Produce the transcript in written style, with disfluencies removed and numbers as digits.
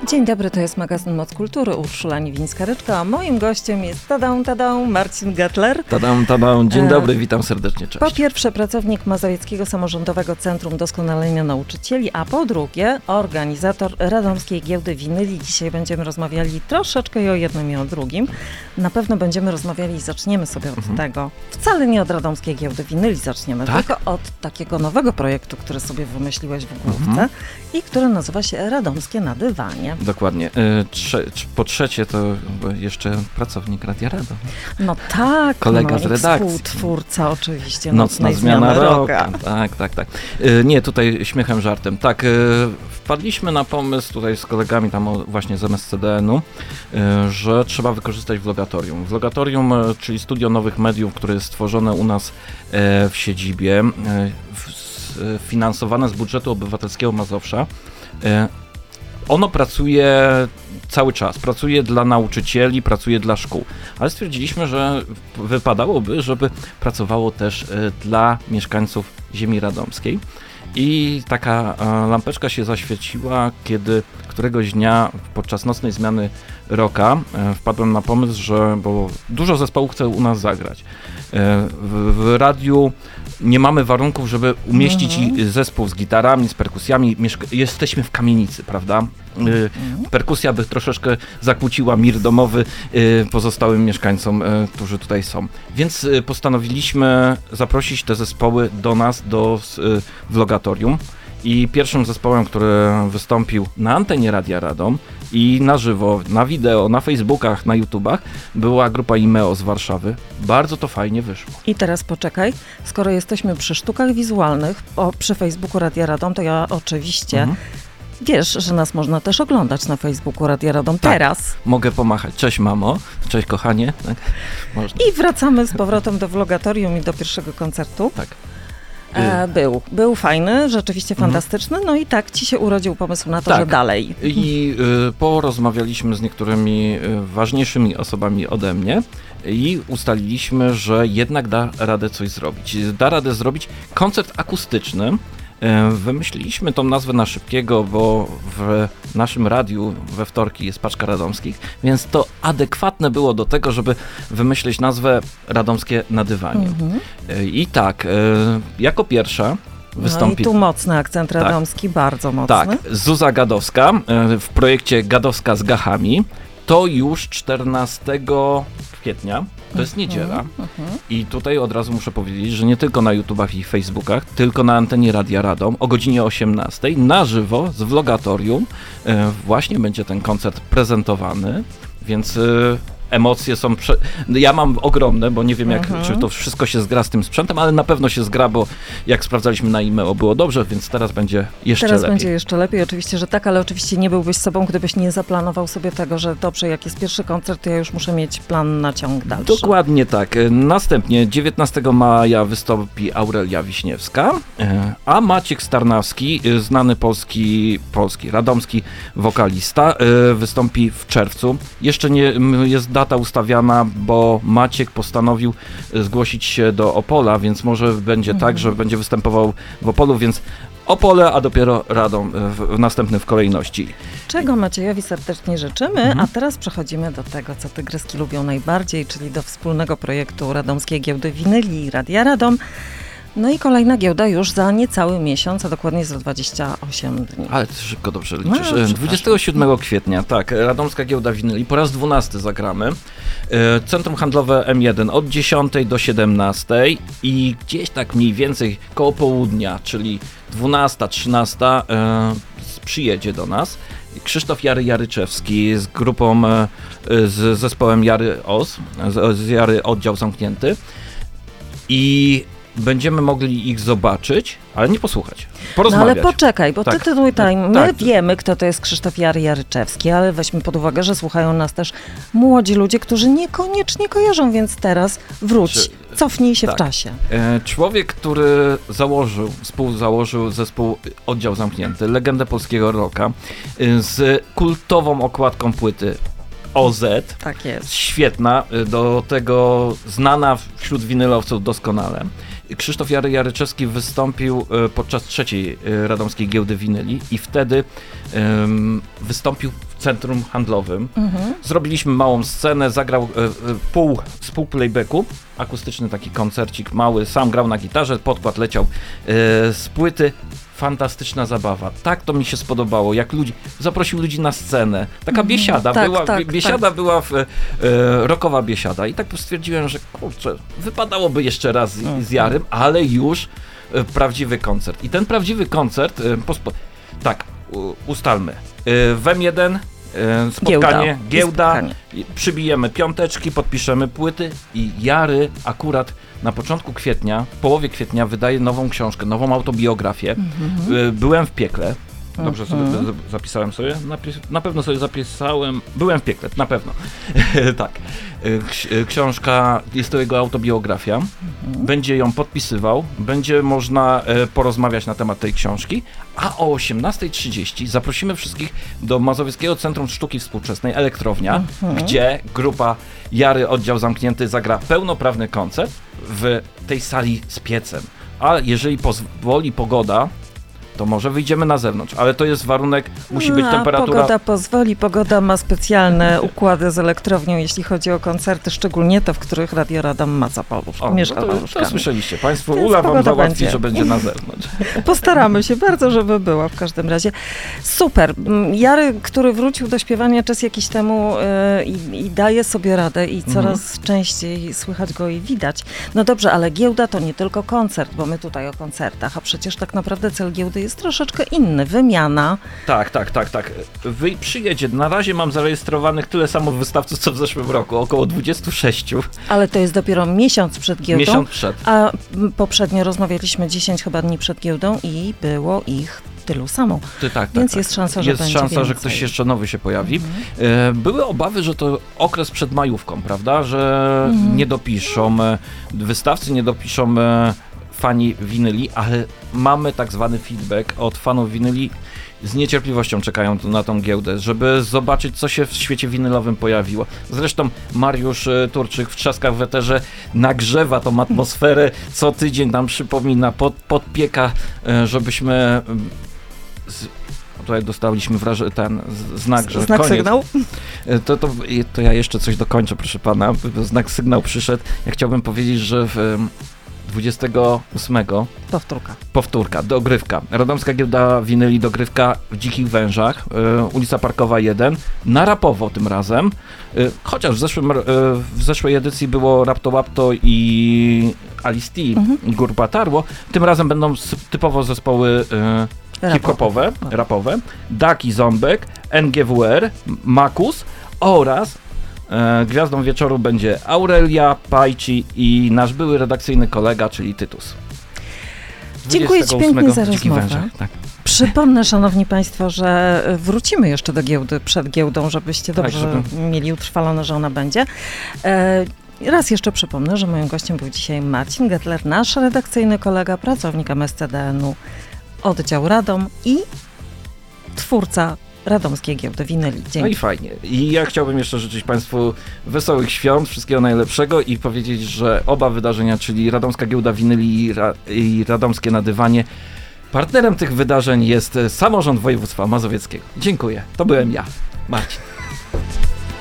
Dzień dobry, to jest magazyn Moc Kultury, Urszula Niwińska-Ryczka, a moim gościem jest Marcin Gettler. Dzień dobry, witam serdecznie, cześć. Po pierwsze pracownik Mazowieckiego Samorządowego Centrum Doskonalenia Nauczycieli, a po drugie organizator Radomskiej Giełdy Winyli. Dzisiaj będziemy rozmawiali troszeczkę i o jednym i o drugim. Na pewno będziemy rozmawiali i zaczniemy sobie od tego. Wcale nie od Radomskiej Giełdy Winyli zaczniemy, tylko od takiego nowego projektu, który sobie wymyśliłeś w główce i który nazywa się Radomskie na dywanie. Dokładnie. Po trzecie to jeszcze pracownik Radia Radom. No tak, kolega z redakcji. Współtwórca oczywiście. Nocna zmiana roka. Tak. Nie, tutaj śmiechem, żartem. Tak, wpadliśmy na pomysł tutaj z kolegami tam właśnie z MSCDN-u, że trzeba wykorzystać Vlogatorium. Vlogatorium, czyli studio nowych mediów, które jest stworzone u nas w siedzibie, finansowane z budżetu obywatelskiego Mazowsza. Ono pracuje cały czas, pracuje dla nauczycieli, pracuje dla szkół, ale stwierdziliśmy, że wypadałoby, żeby pracowało też dla mieszkańców ziemi radomskiej. I taka lampeczka się zaświeciła, kiedy któregoś dnia podczas nocnej zmiany roka wpadłem na pomysł, bo dużo zespołów chce u nas zagrać. W radiu nie mamy warunków, żeby umieścić zespół z gitarami, z perkusjami. Jesteśmy w kamienicy, prawda? Perkusja by troszeczkę zakłóciła mir domowy pozostałym mieszkańcom, którzy tutaj są. Więc postanowiliśmy zaprosić te zespoły do nas, do Vlogatorium. I pierwszym zespołem, który wystąpił na antenie Radia Radom i na żywo, na wideo, na Facebookach, na YouTubach, była grupa IMEO z Warszawy. Bardzo to fajnie wyszło. I teraz poczekaj, skoro jesteśmy przy sztukach wizualnych, przy Facebooku Radia Radom, to ja oczywiście... Wiesz, że nas można też oglądać na Facebooku Radia Radom teraz. Mogę pomachać. Cześć mamo, cześć kochanie. Tak, można. I wracamy z powrotem do Vlogatorium i do pierwszego koncertu. Tak. Był fajny, rzeczywiście fantastyczny, no i tak ci się urodził pomysł na to, że dalej. I porozmawialiśmy z niektórymi ważniejszymi osobami ode mnie i ustaliliśmy, że jednak da radę coś zrobić. Da radę zrobić koncert akustyczny. Wymyśliliśmy tą nazwę na szybkiego, bo w naszym radiu we wtorki jest Paczka Radomskich, więc to adekwatne było do tego, żeby wymyślić nazwę Radomskie na dywanie. I tak, jako pierwsza wystąpi... No i tu mocny akcent radomski, bardzo mocny. Tak, Zuza Gadowska w projekcie Gadowska z Gachami. To już 14 kwietnia, to jest niedziela i tutaj od razu muszę powiedzieć, że nie tylko na YouTubach i Facebookach, tylko na antenie Radia Radom o godzinie 18 na żywo z Vlogatorium właśnie będzie ten koncert prezentowany, więc emocje są... Ja mam ogromne, bo nie wiem czy to wszystko się zgra z tym sprzętem, ale na pewno się zgra, bo jak sprawdzaliśmy na IMEO było dobrze, więc teraz będzie jeszcze lepiej. Teraz będzie jeszcze lepiej, oczywiście, że tak, ale oczywiście nie byłbyś sobą, gdybyś nie zaplanował sobie tego, że dobrze, jak jest pierwszy koncert, to ja już muszę mieć plan na ciąg dalszy. Dokładnie tak. Następnie 19 maja wystąpi Aurelia Wiśniewska, a Maciek Starnawski, znany polski, radomski wokalista, wystąpi w czerwcu. Jeszcze nie jest data ustawiana, bo Maciek postanowił zgłosić się do Opola, więc może będzie tak, że będzie występował w Opolu, więc Opole, a dopiero Radom następny w kolejności. Czego Maciejowi serdecznie życzymy, a teraz przechodzimy do tego, co tygryski lubią najbardziej, czyli do wspólnego projektu Radomskiej Giełdy Winyli i Radia Radom. No i kolejna giełda już za niecały miesiąc, a dokładnie za 28 dni. Ale ty szybko dobrze liczysz. 27 kwietnia, tak, Radomska Giełda Winyli, po raz 12 zagramy. Centrum Handlowe M1 od 10 do 17 i gdzieś tak mniej więcej koło południa, czyli 12, 13 przyjedzie do nas Krzysztof Jary-Jaryczewski z grupą, z zespołem Jary OS, z Jary Oddział Zamknięty i będziemy mogli ich zobaczyć, ale nie posłuchać, porozmawiać. No ale poczekaj, bo ty tutaj, my wiemy, kto to jest Krzysztof Jary-Jaryczewski, ale weźmy pod uwagę, że słuchają nas też młodzi ludzie, którzy niekoniecznie kojarzą, więc teraz wróć, cofnij się w czasie. Człowiek, który współzałożył zespół Oddział Zamknięty, legendę polskiego rocka, z kultową okładką płyty OZ. Tak jest. Świetna, do tego znana wśród winylowców doskonale. Krzysztof Jary-Jaryczewski wystąpił podczas trzeciej Radomskiej Giełdy Winyli i wtedy wystąpił w centrum handlowym. Zrobiliśmy małą scenę, zagrał pół playbacku, akustyczny taki koncercik mały, sam grał na gitarze, podkład leciał z płyty. Fantastyczna zabawa. Tak to mi się spodobało, jak zaprosił ludzi na scenę. Taka biesiada była rockowa biesiada. I tak stwierdziłem, że kurczę, wypadałoby jeszcze raz z Jarym, ale już prawdziwy koncert. I ten prawdziwy koncert, ustalmy. W M1 spotkanie, giełda, przybijemy piąteczki, podpiszemy płyty i Jary akurat na początku kwietnia, w połowie kwietnia wydaje nową książkę, nową autobiografię. Byłem w piekle. Dobrze sobie zapisałem sobie? Na pewno sobie zapisałem. Byłem w piekle, na pewno. Tak. Książka, jest to jego autobiografia. Będzie ją podpisywał. Będzie można porozmawiać na temat tej książki. A o 18:30 zaprosimy wszystkich do Mazowieckiego Centrum Sztuki Współczesnej Elektrownia, gdzie grupa Jary Oddział Zamknięty zagra pełnoprawny koncert w tej sali z piecem. A jeżeli pozwoli pogoda, to może wyjdziemy na zewnątrz, ale to jest warunek, musi być temperatura... Pogoda pozwoli, pogoda ma specjalne układy z elektrownią, jeśli chodzi o koncerty, szczególnie te, w których Radio Radom ma mieszka to słyszeliście Państwo, Ula wam załatwi, że będzie na zewnątrz. Postaramy się bardzo, żeby była w każdym razie. Super. Jary, który wrócił do śpiewania czas jakiś temu i daje sobie radę i coraz częściej słychać go i widać. No dobrze, ale giełda to nie tylko koncert, bo my tutaj o koncertach, a przecież tak naprawdę cel giełdy jest troszeczkę inny, wymiana. Tak. Przyjedzie. Na razie mam zarejestrowanych tyle samo wystawców, co w zeszłym roku, około 26. Ale to jest dopiero miesiąc przed giełdą. Miesiąc przed. A poprzednio rozmawialiśmy 10 chyba dni przed giełdą i było ich tylu samo. Więc jest szansa, że będzie więcej. Że ktoś jeszcze nowy się pojawi. Były obawy, że to okres przed majówką, prawda? Że nie dopiszą wystawcy, nie dopiszą fani winyli, ale mamy tak zwany feedback od fanów winyli. Z niecierpliwością czekają na tą giełdę, żeby zobaczyć, co się w świecie winylowym pojawiło. Zresztą Mariusz Turczyk w Trzaskach w Eterze nagrzewa tą atmosferę, co tydzień nam przypomina, podpieka, żebyśmy... Tutaj dostaliśmy znak, że znak koniec. Sygnał? To ja jeszcze coś dokończę, proszę pana. Znak sygnał przyszedł. Ja chciałbym powiedzieć, że 28 powtórka, dogrywka. Radomska Giełda Winyli, dogrywka w Dzikich Wężach, ulica Parkowa 1, na Rapowo tym razem. Chociaż w zeszłej edycji było Rapto Łapto i Alice T, Grupa Tarło, tym razem będą typowo zespoły hip-hopowe, rapowe, Daki Ząbek, NGWR, Makus oraz gwiazdą wieczoru będzie Aurelia, Pajci i nasz były redakcyjny kolega, czyli Tytus. Dziękuję Ci pięknie za rozmowę. Tak. Przypomnę, szanowni Państwo, że wrócimy jeszcze do giełdy przed giełdą, żebyście dobrze mieli utrwalone, że ona będzie. Raz jeszcze przypomnę, że moim gościem był dzisiaj Marcin Gettler, nasz redakcyjny kolega, pracownik MSCDN-u Oddział Radom i twórca Radomskiej Giełdy Winyli. Dzięki. No i fajnie. I ja chciałbym jeszcze życzyć Państwu wesołych świąt, wszystkiego najlepszego i powiedzieć, że oba wydarzenia, czyli Radomska Giełda Winyli i Radomskie na dywanie, partnerem tych wydarzeń jest Samorząd Województwa Mazowieckiego. Dziękuję. To byłem ja, Marcin.